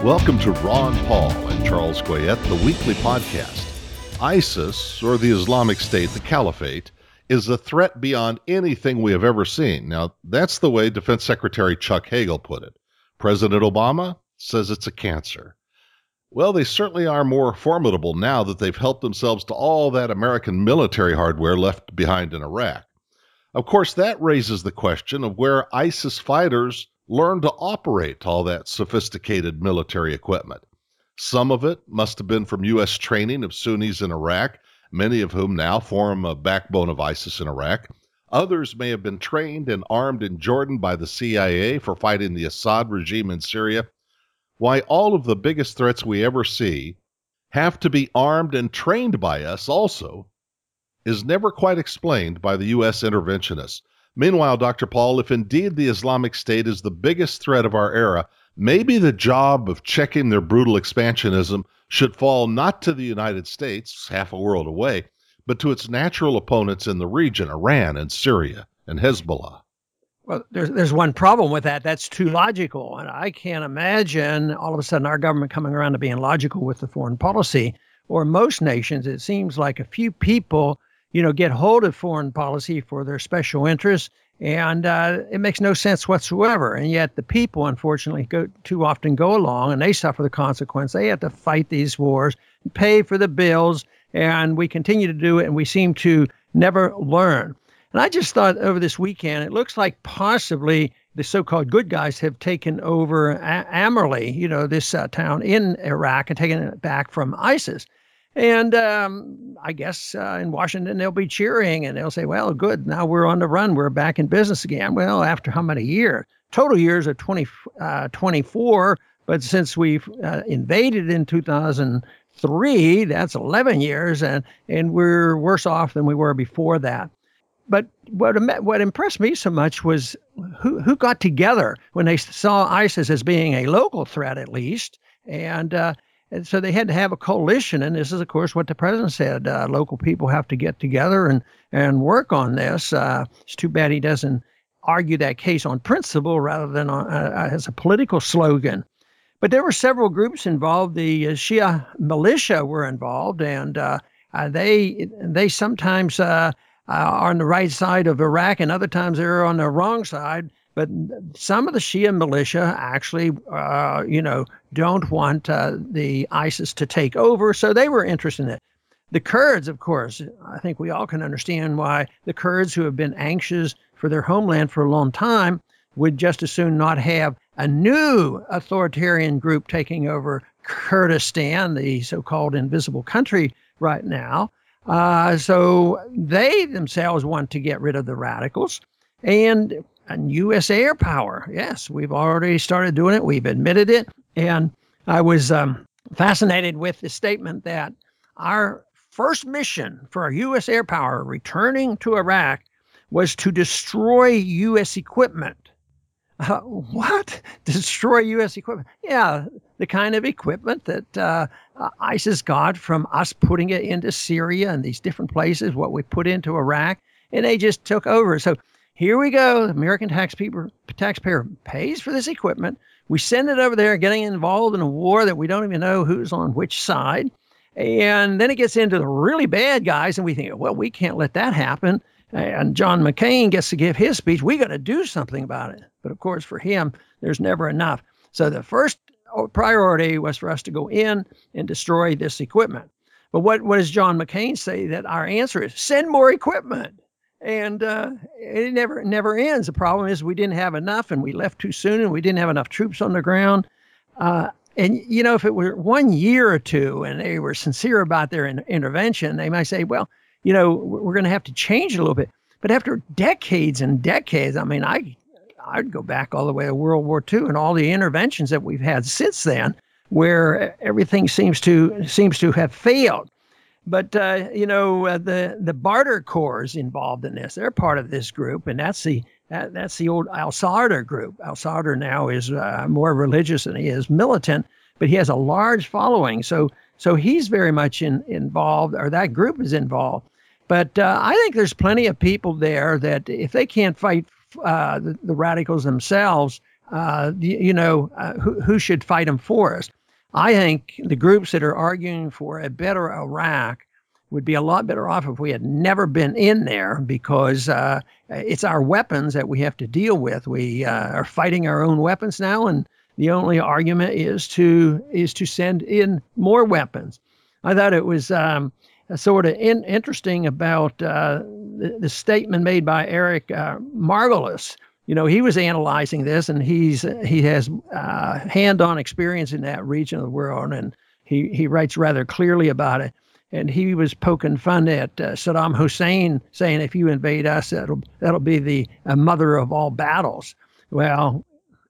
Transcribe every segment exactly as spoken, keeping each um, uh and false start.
Welcome to Ron Paul and Charles Goyette, the weekly podcast. ISIS, or the Islamic State, the Caliphate, is a threat beyond anything we have ever seen. Now, that's the way Defense Secretary Chuck Hagel put it. President Obama says it's a cancer. Well, they certainly are more formidable now that they've helped themselves to all that American military hardware left behind in Iraq. Of course, that raises the question of where ISIS fighters learned to operate all that sophisticated military equipment. Some of it must have been from U S training of Sunnis in Iraq, many of whom now form a backbone of ISIS in Iraq. Others may have been trained and armed in Jordan by the C I A for fighting the Assad regime in Syria. Why all of the biggest threats we ever see have to be armed and trained by us also is never quite explained by the U S interventionists. Meanwhile, Doctor Paul, if indeed the Islamic State is the biggest threat of our era, maybe the job of checking their brutal expansionism should fall not to the United States, half a world away, but to its natural opponents in the region, Iran and Syria and Hezbollah. Well, there's there's one problem with that. That's too logical. And I can't imagine all of a sudden our government coming around to being logical with the foreign policy. Or most nations, it seems like a few people, you know, get hold of foreign policy for their special interests, and uh, it makes no sense whatsoever. And yet the people, unfortunately, go too often go along, and they suffer the consequence. They have to fight these wars, pay for the bills, and we continue to do it, and we seem to never learn. And I just thought over this weekend, it looks like possibly the so-called good guys have taken over a- Amerli, you know, this uh, town in Iraq, and taken it back from ISIS. And um, I guess uh, in Washington, they'll be cheering and they'll say, well, good, now we're on the run. We're back in business again. Well, after how many years? Total years are twenty, uh, twenty-four. But since we've uh, invaded in two thousand three, that's eleven years. And, and we're worse off than we were before that. But what what impressed me so much was who, who got together when they saw ISIS as being a local threat, at least. And uh And so they had to have a coalition, and this is, of course, what the president said. Uh, local people have to get together and, and work on this. Uh, it's too bad he doesn't argue that case on principle rather than on, uh, as a political slogan. But there were several groups involved. The uh, Shia militia were involved, and uh, uh, they they sometimes uh, are on the right side of Iraq, and other times they're on the wrong side. But some of the Shia militia actually, uh, you know, don't want uh, the ISIS to take over, so they were interested in it. The Kurds, of course, I think we all can understand why the Kurds, who have been anxious for their homeland for a long time, would just as soon not have a new authoritarian group taking over Kurdistan, the so-called invisible country right now. Uh, so they themselves want to get rid of the radicals. And And U S air power. Yes, we've already started doing it. We've admitted it. And I was um, fascinated with the statement that our first mission for our U S air power returning to Iraq was to destroy U S equipment. Uh, what? Destroy U S equipment? Yeah, the kind of equipment that uh, ISIS got from us putting it into Syria and these different places, what we put into Iraq, and they just took over. So here we go. The American taxpayer, taxpayer pays for this equipment. We send it over there, getting involved in a war that we don't even know who's on which side. And then it gets into the really bad guys, and we think, well, we can't let that happen. And John McCain gets to give his speech. We got to do something about it. But of course, for him, there's never enough. So the first priority was for us to go in and destroy this equipment. But what, what does John McCain say? That our answer is send more equipment. And uh, it never never ends. The problem is we didn't have enough, and we left too soon, and we didn't have enough troops on the ground. Uh, and, you know, if it were one year or two and they were sincere about their in- intervention, they might say, well, you know, we're going to have to change it a little bit. But after decades and decades, I mean, I, I'd go back all the way to World War Two and all the interventions that we've had since then, where everything seems to seems to have failed. But, uh, you know, uh, the, the Barter Corps is involved in this. They're part of this group, and that's the that, that's the old al-Sadr group. Al-Sadr now is uh, more religious than he is militant, but he has a large following. So so he's very much in, involved, or that group is involved. But uh, I think there's plenty of people there that if they can't fight uh, the, the radicals themselves, uh, you, you know, uh, who, who should fight them for us. I think the groups that are arguing for a better Iraq would be a lot better off if we had never been in there, because uh, it's our weapons that we have to deal with. We uh, are fighting our own weapons now, and the only argument is to is to send in more weapons. I thought it was um, sort of in, interesting about uh, the, the statement made by Eric uh, Margolis. You know, he was analyzing this, and he's he has uh, hand-on experience in that region of the world, and he, he writes rather clearly about it. And he was poking fun at uh, Saddam Hussein, saying, if you invade us, that'll, that'll be the uh, mother of all battles. Well,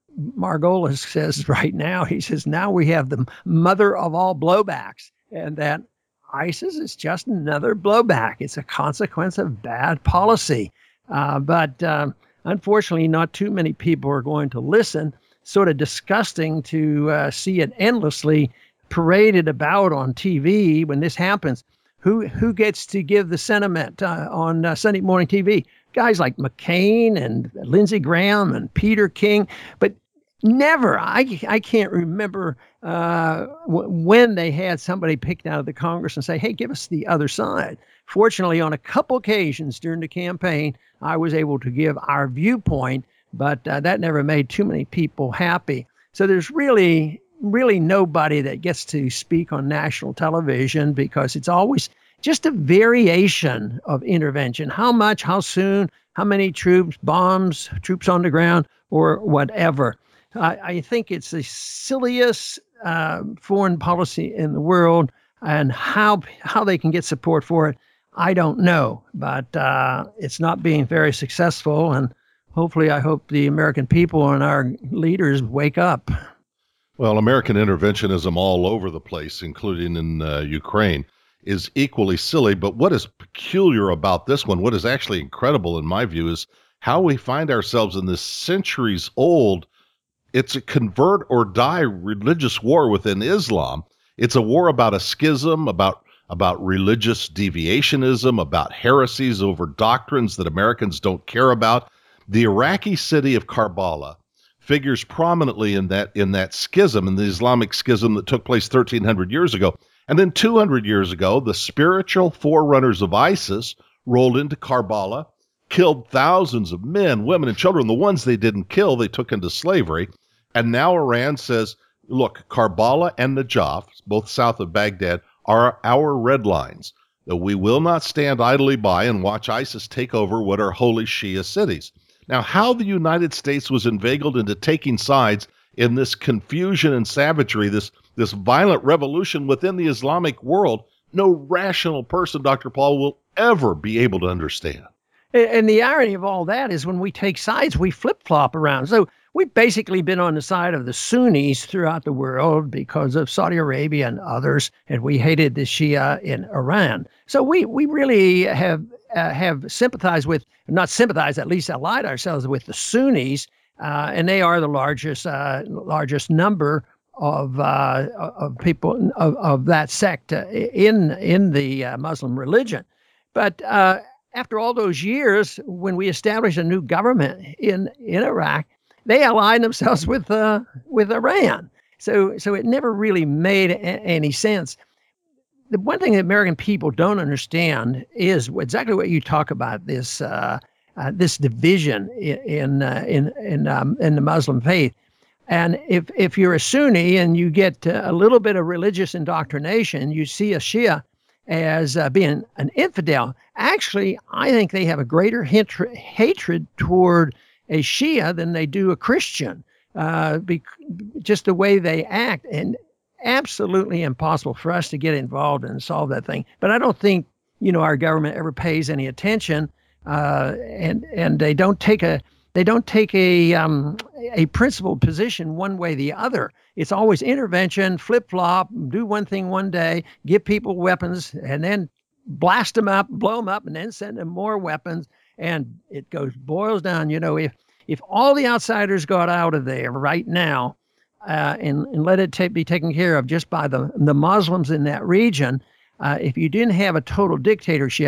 Margolis says right now, he says, now we have the mother of all blowbacks, and that ISIS is just another blowback. It's a consequence of bad policy. Uh, but um, unfortunately, not too many people are going to listen. Sort of disgusting to uh, see it endlessly paraded about on T V when this happens. Who who gets to give the sentiment uh, on uh, Sunday morning T V? Guys like McCain and Lindsey Graham and Peter King, but never, I, I can't remember uh, w- when they had somebody picked out of the Congress and say, hey, give us the other side. Fortunately, on a couple occasions during the campaign, I was able to give our viewpoint, but uh, that never made too many people happy. So there's really really nobody that gets to speak on national television, because it's always just a variation of intervention. How much, how soon, how many troops, bombs, troops on the ground, or whatever. I, I think it's the silliest uh, foreign policy in the world, and how how they can get support for it, I don't know. But uh, it's not being very successful, and hopefully I hope the American people and our leaders wake up. Well, American interventionism all over the place, including in uh, Ukraine, is equally silly. But what is peculiar about this one, what is actually incredible in my view, is how we find ourselves in this centuries old, it's a convert or die religious war within Islam. It's a war about a schism, about about religious deviationism, about heresies over doctrines that Americans don't care about. The Iraqi city of Karbala figures prominently in that in that schism, in the Islamic schism that took place thirteen hundred years ago. And then two hundred years ago, the spiritual forerunners of ISIS rolled into Karbala, killed thousands of men, women, and children. The ones they didn't kill, they took into slavery. And now Iran says, look, Karbala and Najaf, both south of Baghdad, are our red lines, that we will not stand idly by and watch ISIS take over what are holy Shia cities. Now, how the United States was inveigled into taking sides in this confusion and savagery, this, this violent revolution within the Islamic world, no rational person, Doctor Paul, will ever be able to understand. And the irony of all that is when we take sides, we flip-flop around. So we've basically been on the side of the Sunnis throughout the world because of Saudi Arabia and others, and we hated the Shia in Iran. So we, we really have uh, have sympathized with, not sympathized, at least allied ourselves with the Sunnis, uh, and they are the largest uh, largest number of uh, of people of, of that sect uh, in in the uh, Muslim religion. But uh, after all those years, when we established a new government in, in Iraq, they allied themselves with uh, with Iran. So so it never really made a- any sense. The one thing that American people don't understand is exactly what you talk about, this uh, uh, this division in in uh, in in, um, in the Muslim faith. And if if you're a Sunni and you get uh, a little bit of religious indoctrination, you see a Shia as uh, being an infidel. Actually, I think they have a greater hatred hatred toward a Shia than they do a Christian, uh, be, just the way they act, and absolutely impossible for us to get involved and solve that thing. But I don't think, you know, our government ever pays any attention, uh, and and they don't take a they don't take a um, a principled position one way or the other. It's always intervention, flip flop, do one thing one day, give people weapons, and then blast them up, blow them up, and then send them more weapons. And it goes boils down. You know, if if all the outsiders got out of there right now, uh, and and let it ta- be taken care of just by the the Muslims in that region, uh, if you didn't have a total dictatorship,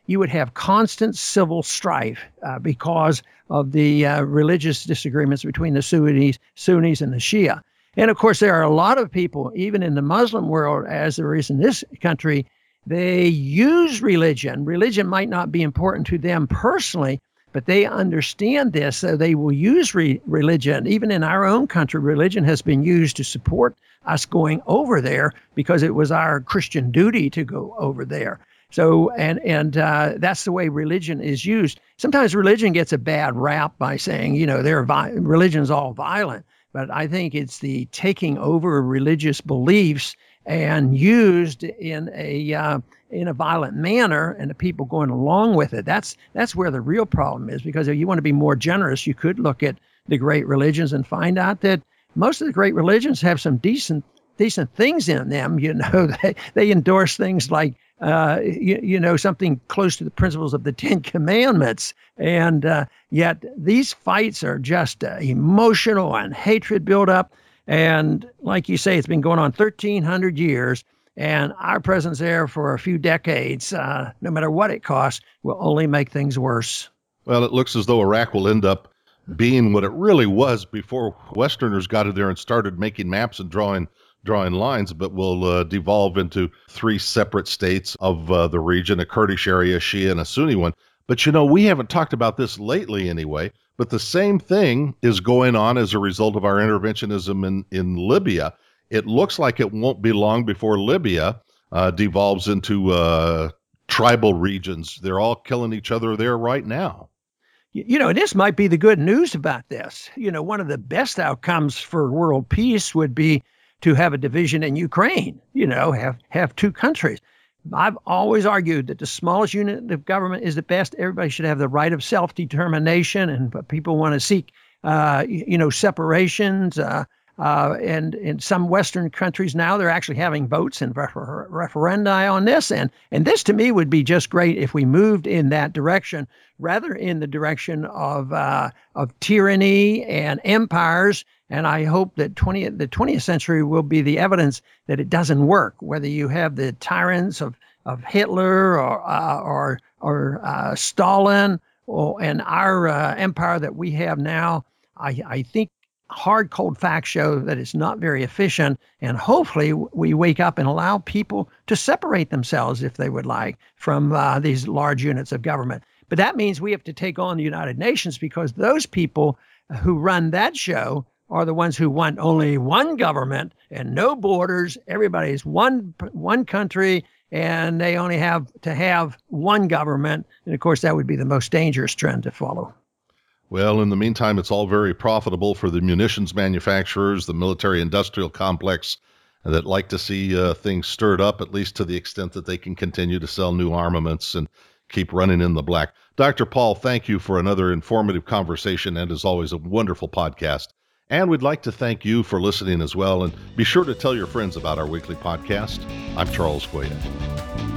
you would have constant civil strife uh, because of the uh, religious disagreements between the Sunnis, Sunnis and the Shia. And of course, there are a lot of people, even in the Muslim world, as there is in this country, they use religion. Religion might not be important to them personally, but they understand this, so they will use re- religion. Even in our own country, religion has been used to support us going over there because it was our Christian duty to go over there. So, and and uh, that's the way religion is used. Sometimes religion gets a bad rap by saying, you know, they're vi- religion's all violent. But I think it's the taking over religious beliefs and used in a uh, in a violent manner, and the people going along with it. That's that's where the real problem is. Because if you want to be more generous, you could look at the great religions and find out that most of the great religions have some decent decent things in them. You know, they they endorse things like uh, you, you know something close to the principles of the Ten Commandments, and uh, yet these fights are just uh, emotional and hatred build up. And like you say, it's been going on thirteen hundred years, and our presence there for a few decades, uh, no matter what it costs, will only make things worse. Well, it looks as though Iraq will end up being what it really was before Westerners got in there and started making maps and drawing drawing lines, but will uh, devolve into three separate states of uh, the region, a Kurdish area, a Shia, and a Sunni one. But, you know, we haven't talked about this lately anyway, but the same thing is going on as a result of our interventionism in, in Libya. It looks like it won't be long before Libya uh, devolves into uh, tribal regions. They're all killing each other there right now. You know, this might be the good news about this. You know, one of the best outcomes for world peace would be to have a division in Ukraine, you know, have, have two countries. I've always argued that the smallest unit of government is the best. Everybody should have the right of self-determination, and people want to seek, uh, you know, separations. Uh, uh, and in some Western countries now, they're actually having votes and refer- referenda on this. And, and this, to me, would be just great if we moved in that direction, rather in the direction of uh, of tyranny and empires. And I hope that twentieth, the twentieth century will be the evidence that it doesn't work, whether you have the tyrants of, of Hitler or uh, or, or uh, Stalin or, and our uh, empire that we have now. I, I think hard, cold facts show that it's not very efficient. And hopefully we wake up and allow people to separate themselves, if they would like, from uh, these large units of government. But that means we have to take on the United Nations, because those people who run that show are the ones who want only one government and no borders. Everybody's one one country, and they only have to have one government. And of course, that would be the most dangerous trend to follow. Well, in the meantime, it's all very profitable for the munitions manufacturers, the military-industrial complex that like to see uh, things stirred up, at least to the extent that they can continue to sell new armaments and keep running in the black. Doctor Paul, thank you for another informative conversation, and as always, a wonderful podcast. And we'd like to thank you for listening as well, and be sure to tell your friends about our weekly podcast. I'm Charles Goyette.